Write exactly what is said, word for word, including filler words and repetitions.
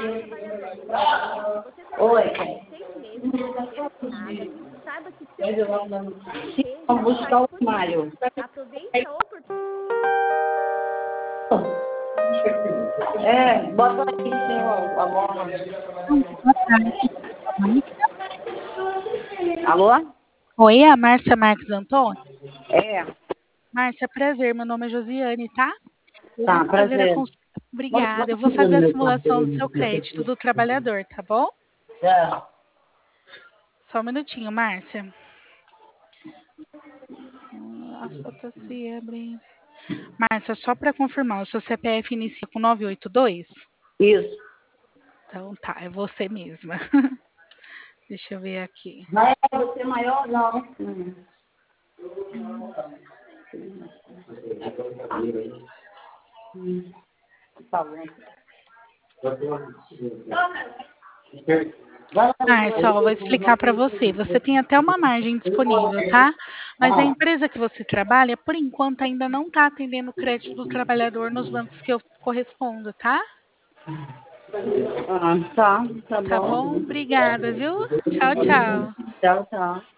trabalhador de verdade, você trabalha seis meses, não nada, saiba que seu Sim, vamos buscar o Mário. aproveita a oportunidade. É, bota aqui sim a a bola. Alô? Oi, é a Márcia Marques Antônio? É, Márcia, prazer, meu nome é Josiane, tá? Eu tá, vou fazer a prazer. cons... Obrigada, eu vou fazer a simulação do seu crédito do trabalhador, tá bom? É. Só um minutinho, Márcia. As fotos se abrem. Márcia, só para confirmar, o seu C P F inicia com nove oito dois? Isso. Então tá, é você mesma. Deixa eu ver aqui. Mas é você maior, não. Hum. Hum. Tá bom. Márcia, ó, vou explicar para você. Você tem até uma margem disponível, tá? Mas a empresa que você trabalha, por enquanto, ainda não está atendendo o crédito do trabalhador nos bancos que eu correspondo, tá? Ah, tá, tá Tá bom? bom. Obrigada, viu? Tchau, tchau. Tchau, tchau.